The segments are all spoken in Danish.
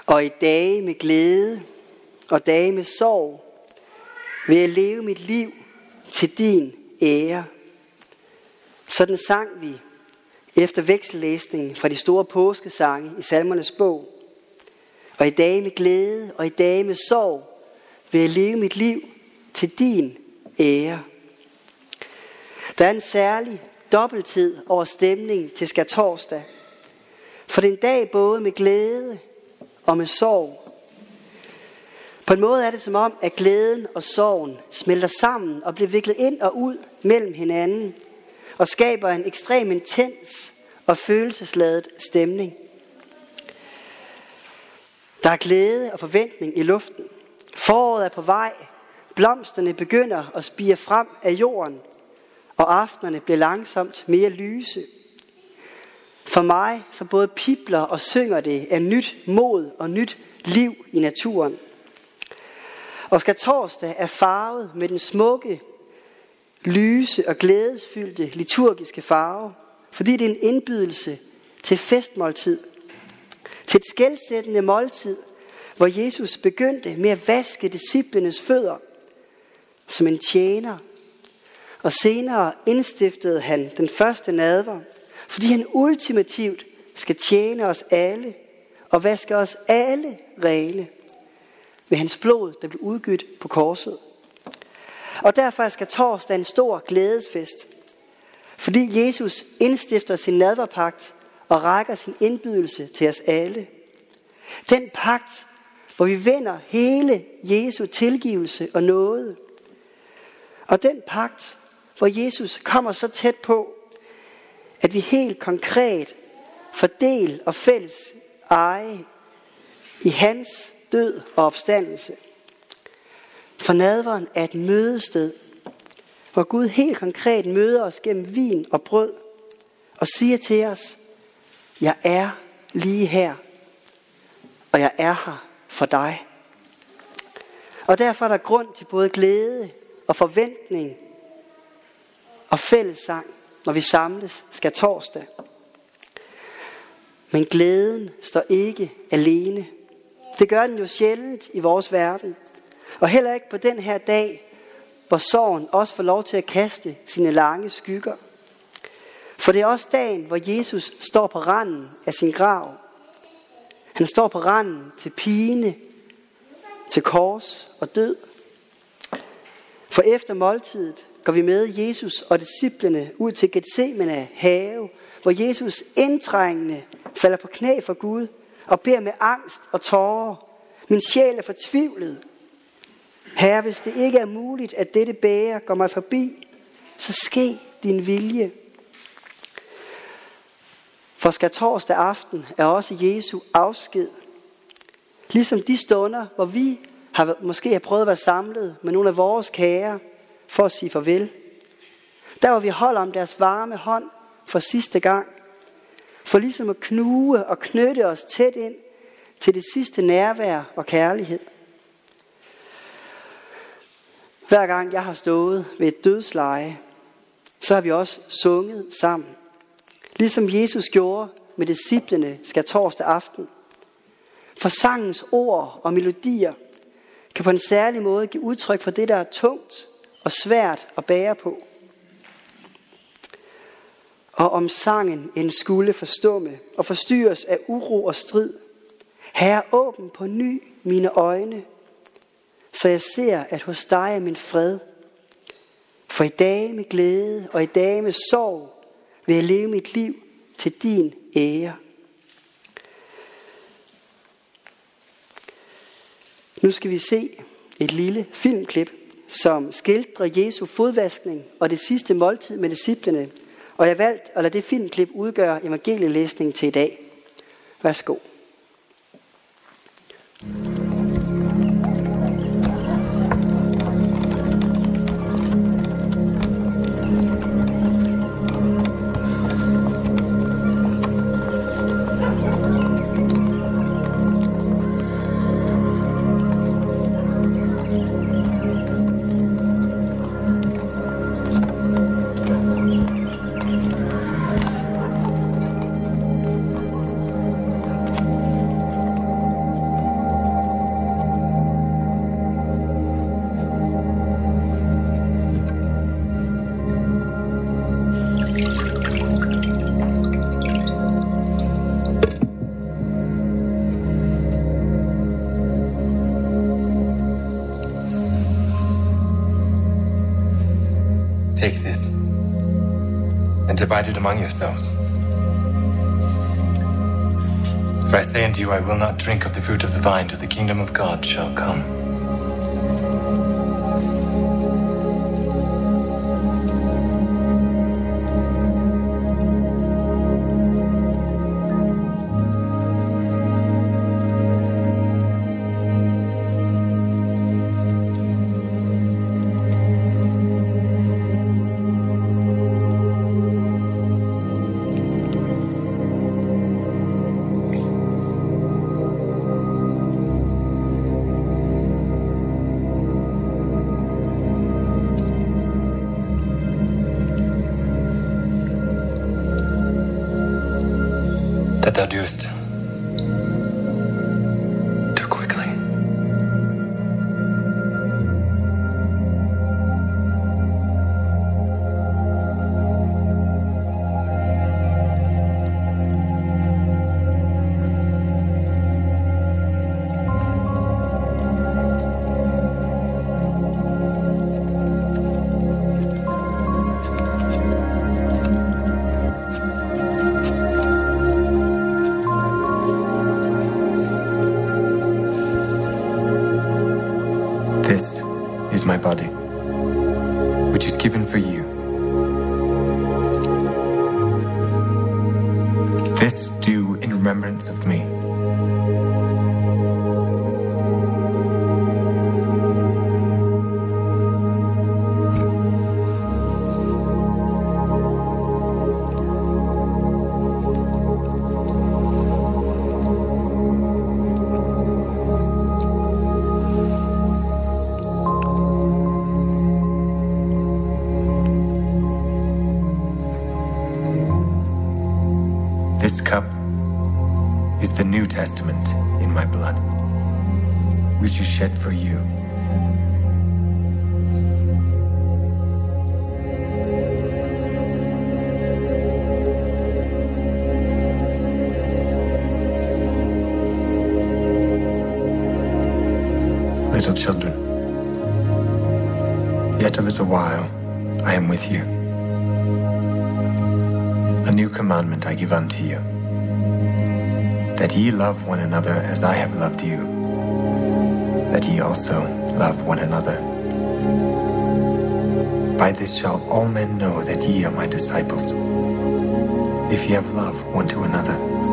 Og i dage med glæde og dage med sorg vil jeg leve mit liv til din ære. Sådan sang vi efter veksellæsningen fra de store påskesange i Salmernes bog. Og i dage med glæde og i dage med sorg vil jeg leve mit liv til din ære. Der er en særlig dobbeltid over stemningen til skærtorsdag. For det er en dag både med glæde og med sorg. På en måde er det som om, at glæden og sorgen smelter sammen og bliver viklet ind og ud mellem hinanden og skaber en ekstrem intens og følelsesladet stemning. Der er glæde og forventning i luften. Foråret er på vej. Blomsterne begynder at spire frem af jorden, og aftenerne bliver langsomt mere lyse. For mig, så både pibler og synger det af nyt mod og nyt liv i naturen. Og skærtorsdag er farvet med den smukke, lyse og glædesfyldte liturgiske farve, fordi det er en indbydelse til festmåltid. Til et skelsættende måltid, hvor Jesus begyndte med at vaske disciplenes fødder som en tjener. Og senere indstiftede han den første nadver, fordi han ultimativt skal tjene os alle og vaske os alle rene ved hans blod, der blev udgydt på korset. Og derfor er skærtorsdag en stor glædesfest, fordi Jesus indstifter sin nadverpagt og rækker sin indbydelse til os alle. Den pagt, hvor vi vinder hele Jesu tilgivelse og nåde. Og den pagt, hvor Jesus kommer så tæt på, at vi helt konkret får del og fælles eje i hans død og opstandelse. For nadveren er et mødested, hvor Gud helt konkret møder os gennem vin og brød og siger til os: jeg er lige her, og jeg er her for dig. Og derfor er der grund til både glæde og forventning og fællessang, når vi samles skærtorsdag. Men glæden står ikke alene. Det gør den jo sjældent i vores verden. Og heller ikke på den her dag, hvor sorgen også får lov til at kaste sine lange skygger. For det er også dagen, hvor Jesus står på randen af sin grav. Han står på randen til pine, til kors og død. For efter måltidet går vi med Jesus og disciplene ud til Getsemane have, hvor Jesus indtrængende falder på knæ for Gud og beder med angst og tårer: min sjæl er fortvivlet. Herre, hvis det ikke er muligt, at dette bæger går mig forbi, så ske din vilje. For skærtorsdag aften er også Jesu afsked. Ligesom de stunder, hvor vi måske har prøvet at være samlet med nogle af vores kære for at sige farvel. Der hvor vi holder om deres varme hånd for sidste gang. For ligesom at knuge og knytte os tæt ind til det sidste nærvær og kærlighed. Hver gang jeg har stået ved et dødsleje, så har vi også sunget sammen. Ligesom Jesus gjorde med disciplene skærtorsdag aften. For sangens ord og melodier kan på en særlig måde give udtryk for det, der er tungt og svært at bære på. Og om sangen end skulle forstumme og forstyrres af uro og strid, Herre, åbn på ny mine øjne, så jeg ser, at hos dig er min fred. For i dage med glæde og i dage med sorg vil jeg leve mit liv til din ære. Nu skal vi se et lille filmklip, som skildrer Jesu fodvaskning og det sidste måltid med disciplene. Og jeg har valgt at lade det filmklip udgøre evangelielæsningen til i dag. Værsgo. and divide it among yourselves. For I say unto you, I will not drink of the fruit of the vine till the kingdom of God shall come. That thou doest too quickly. This is my body, which is given for you. This do in remembrance of me. This cup is the New Testament in my blood, which is shed for you. Little children, yet a little while I am with you. A new commandment I give unto you, that ye love one another as I have loved you, that ye also love one another. By this shall all men know that ye are my disciples, if ye have love one to another.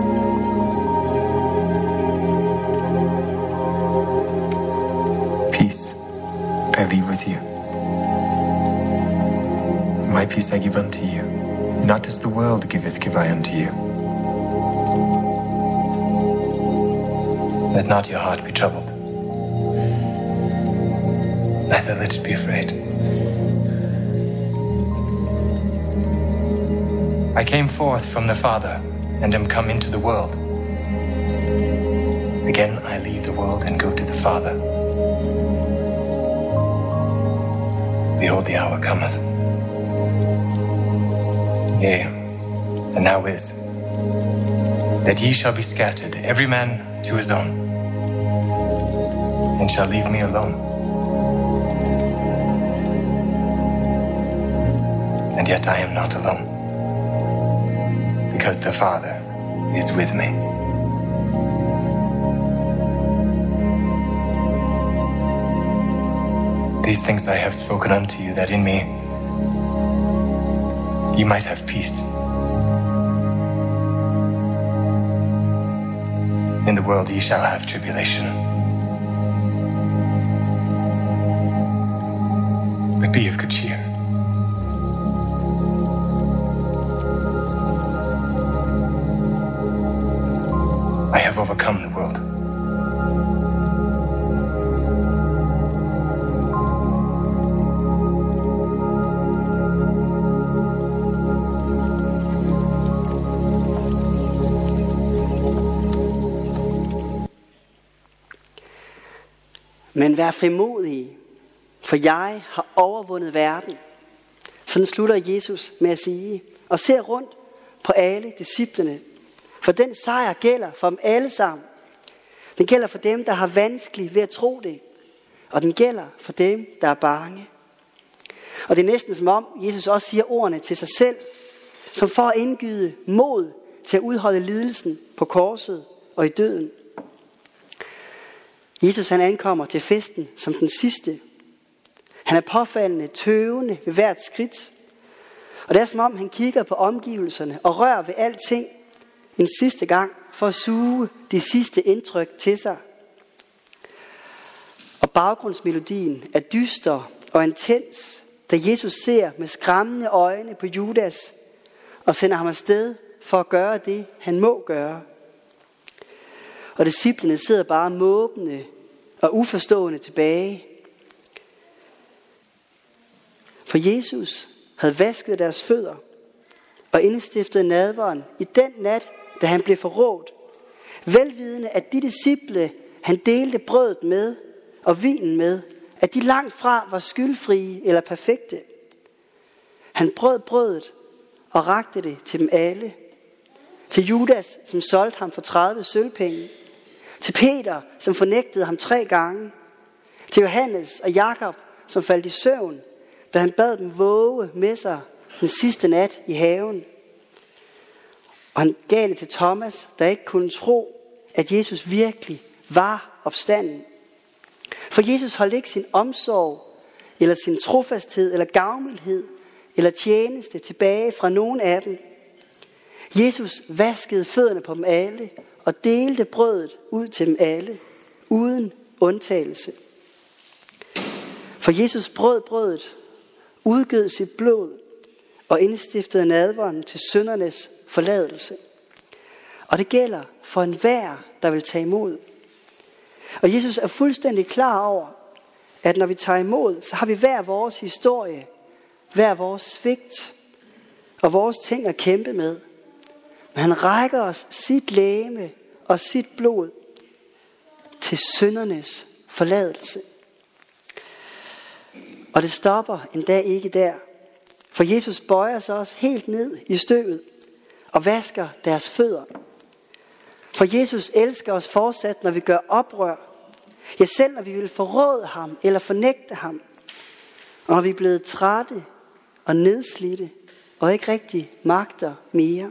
Peace I leave with you. My peace I give unto you. Not as the world giveth, give I unto you. Let not your heart be troubled, neither let it be afraid. I came forth from the Father, and am come into the world. Again I leave the world and go to the Father. Behold, the hour cometh. Yea, and now is, that ye shall be scattered, every man to his own, and shall leave me alone. And yet I am not alone, because the Father is with me. These things I have spoken unto you, that in me ye might have peace. In the world ye shall have tribulation. But be of good cheer. I have overcome the world. Men vær frimodige, for jeg har overvundet verden. Sådan slutter Jesus med at sige, og ser rundt på alle disciplene. For den sejr gælder for dem alle sammen. Den gælder for dem, der har vanskeligt ved at tro det. Og den gælder for dem, der er bange. Og det er næsten som om, Jesus også siger ordene til sig selv. som for at indgyde mod til at udholde lidelsen på korset og i døden. Jesus han ankommer til festen som den sidste. Han er påfaldende tøvende ved hvert skridt. Og det er som om han kigger på omgivelserne og rører ved alting en sidste gang for at suge de sidste indtryk til sig. Og baggrundsmelodien er dyster og intens, da Jesus ser med skræmmende øjne på Judas og sender ham afsted for at gøre det, han må gøre. Og disciplene sidder bare måbende og uforstående tilbage. For Jesus havde vasket deres fødder og indstiftet nadveren i den nat, da han blev forrådt. Velvidende, at de disciple, han delte brødet med og vinen med, at de langt fra var skyldfrie eller perfekte. Han brød brødet og rakte det til dem alle. Til Judas, som solgte ham for 30 sølvpenge. Til Peter, som fornægtede ham 3 gange. Til Johannes og Jakob, som faldt i søvn, da han bad dem våge med sig den sidste nat i haven. Og han gav det til Thomas, der ikke kunne tro, at Jesus virkelig var opstanden. For Jesus holdt ikke sin omsorg, eller sin trofasthed, eller gavmildhed, eller tjeneste tilbage fra nogen af dem. Jesus vaskede fødderne på dem alle, og delte brødet ud til dem alle, uden undtagelse. For Jesus brød brødet, udgød sit blod, og indstiftede nadveren til syndernes forladelse. Og det gælder for enhver, der vil tage imod. Og Jesus er fuldstændig klar over, at når vi tager imod, så har vi hver vores historie, hver vores svigt og vores ting at kæmpe med. Men han rækker os sit legeme og sit blod til syndernes forladelse. Og det stopper endda ikke der. For Jesus bøjer sig også helt ned i støvet og vasker deres fødder. For Jesus elsker os fortsat, når vi gør oprør. Ja, selv når vi vil forråde ham eller fornægte ham. Og når vi er blevet trætte og nedslidte og ikke rigtig magter mere.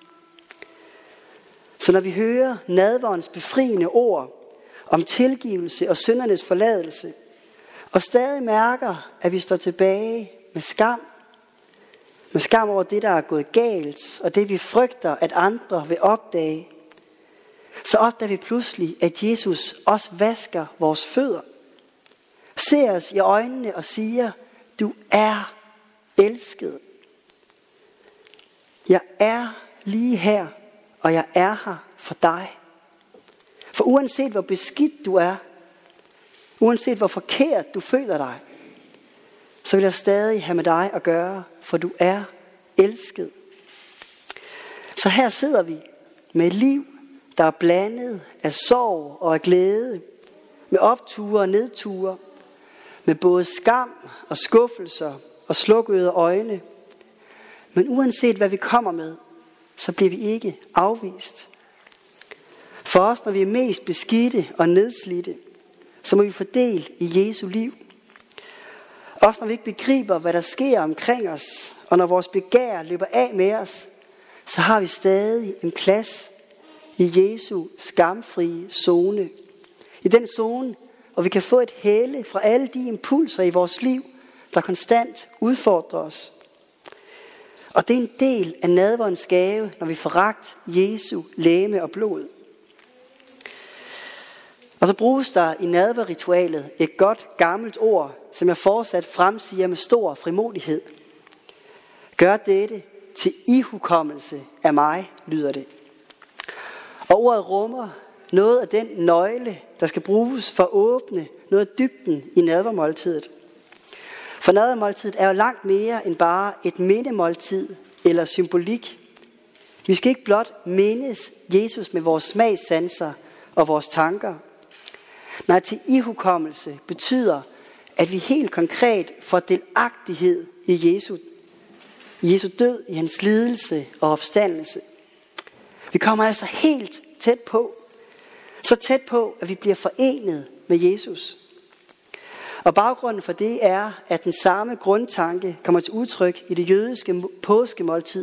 Så når vi hører nadverens befriende ord om tilgivelse og syndernes forladelse, og stadig mærker, at vi står tilbage med skam over det, der er gået galt, og det vi frygter, at andre vil opdage, så opdager vi pludselig, at Jesus også vasker vores fødder, ser os i øjnene og siger, du er elsket. Jeg er lige her, og jeg er her for dig. For uanset hvor beskidt du er, uanset hvor forkert du føler dig, så vil jeg stadig have med dig at gøre, for du er elsket. Så her sidder vi med et liv, der er blandet af sorg og af glæde, med opture og nedture, med både skam og skuffelser og slukkede øjne. Men uanset hvad vi kommer med, så bliver vi ikke afvist. For os, når vi er mest beskidte og nedslidte, så må vi få del i Jesu liv. Også når vi ikke begriber, hvad der sker omkring os, og når vores begær løber af med os, så har vi stadig en plads i Jesu skamfrie zone. I den zone, hvor vi kan få et helle fra alle de impulser i vores liv, der konstant udfordrer os. Og det er en del af nadverens gave, når vi får rakt Jesu legeme og blod. Og så bruges der i nadverritualet et godt gammelt ord, som jeg fortsat fremsiger med stor frimodighed. Gør dette til ihukommelse af mig, lyder det. Og ordet rummer noget af den nøgle, der skal bruges for at åbne noget af dybden i nadvermåltidet. For nadvermåltidet er jo langt mere end bare et mindemåltid eller symbolik. Vi skal ikke blot mindes Jesus med vores smagssanser og vores tanker. Nej, til ihukommelse betyder, at vi helt konkret får delagtighed i Jesu død, i hans lidelse og opstandelse. Vi kommer altså helt tæt på. Så tæt på, at vi bliver forenet med Jesus. Og baggrunden for det er, at den samme grundtanke kommer til udtryk i det jødiske påskemåltid,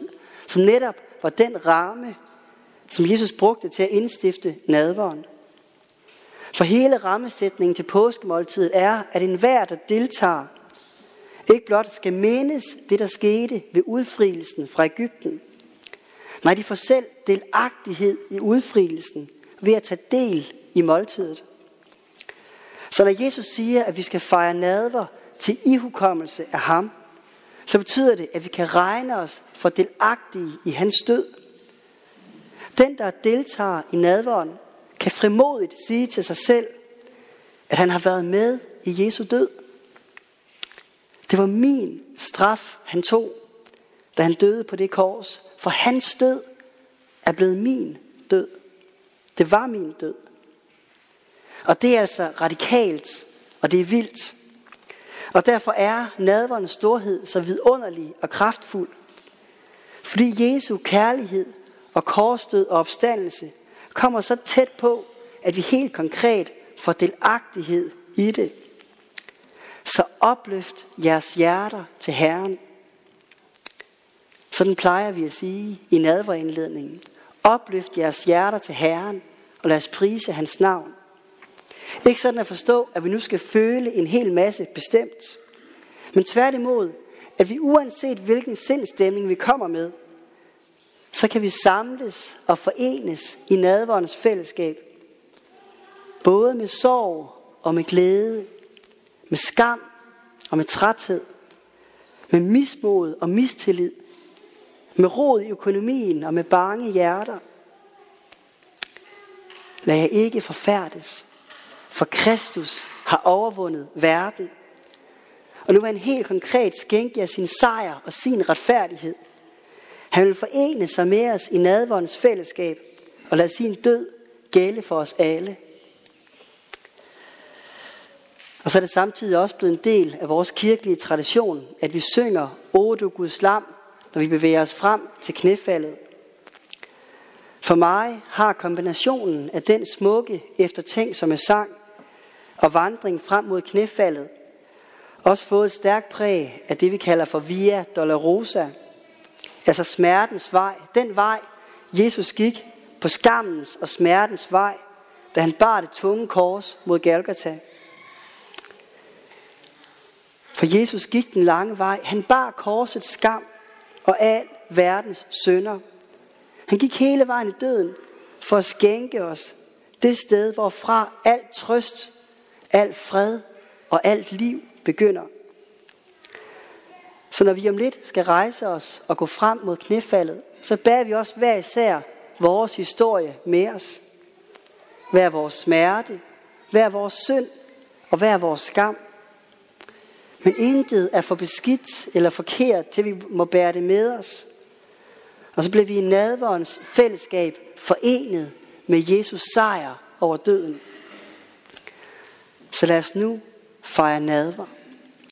som netop var den ramme, som Jesus brugte til at indstifte nadveren. For hele rammesætningen til påskemåltidet er, at enhver, der deltager, ikke blot skal mindes det, der skete ved udfrielsen fra Egypten. Nej, de får selv delagtighed i udfrielsen ved at tage del i måltidet. Så når Jesus siger, at vi skal fejre nadver til ihukommelse af ham, så betyder det, at vi kan regne os for delagtige i hans død. Den, der deltager i nadveren, kan frimodigt sige til sig selv, at han har været med i Jesu død. Det var min straf, han tog, da han døde på det kors. For hans død er blevet min død. Det var min død. Og det er altså radikalt, og det er vildt. Og derfor er nadverens storhed så vidunderlig og kraftfuld. Fordi Jesu kærlighed og korsdød og opstandelse kommer så tæt på, at vi helt konkret får delagtighed i det. Så opløft jeres hjerter til Herren. Sådan plejer vi at sige i nadverindledningen. Opløft jeres hjerter til Herren, og lad os prise hans navn. Ikke sådan at forstå, at vi nu skal føle en hel masse bestemt. Men tværtimod, at vi uanset hvilken sindstemning vi kommer med, så kan vi samles og forenes i nadverens fællesskab. Både med sorg og med glæde, med skam og med træthed, med mismod og mistillid, med rod i økonomien og med bange hjerter. Lad jer ikke forfærdes, for Kristus har overvundet verden. Og nu vil han helt konkret skænke jer sin sejr og sin retfærdighed. Han vil forene sig med os i nadverens fællesskab og lade sin død gælde for os alle. Og så er det samtidig også blevet en del af vores kirkelige tradition, at vi synger O du Guds lam, når vi bevæger os frem til knæfaldet. For mig har kombinationen af den smukke eftertænksomme sang og vandring frem mod knæfaldet også fået et stærkt præg af det, vi kalder for Via Dolorosa, altså smertens vej. Den vej, Jesus gik på skammens og smertens vej, da han bar det tunge kors mod Golgata. For Jesus gik den lange vej. Han bar korsets skam og al verdens synder. Han gik hele vejen i døden for at skænke os det sted, hvorfra al trøst, al fred og alt liv begynder. Så når vi om lidt skal rejse os og gå frem mod knæfaldet, så bærer vi også hver især vores historie med os. Hver vores smerte, hver vores synd og hver vores skam. Men intet er for beskidt eller forkert, til vi må bære det med os. Og så bliver vi i nadverens fællesskab forenet med Jesus sejr over døden. Så lad os nu fejre nadver.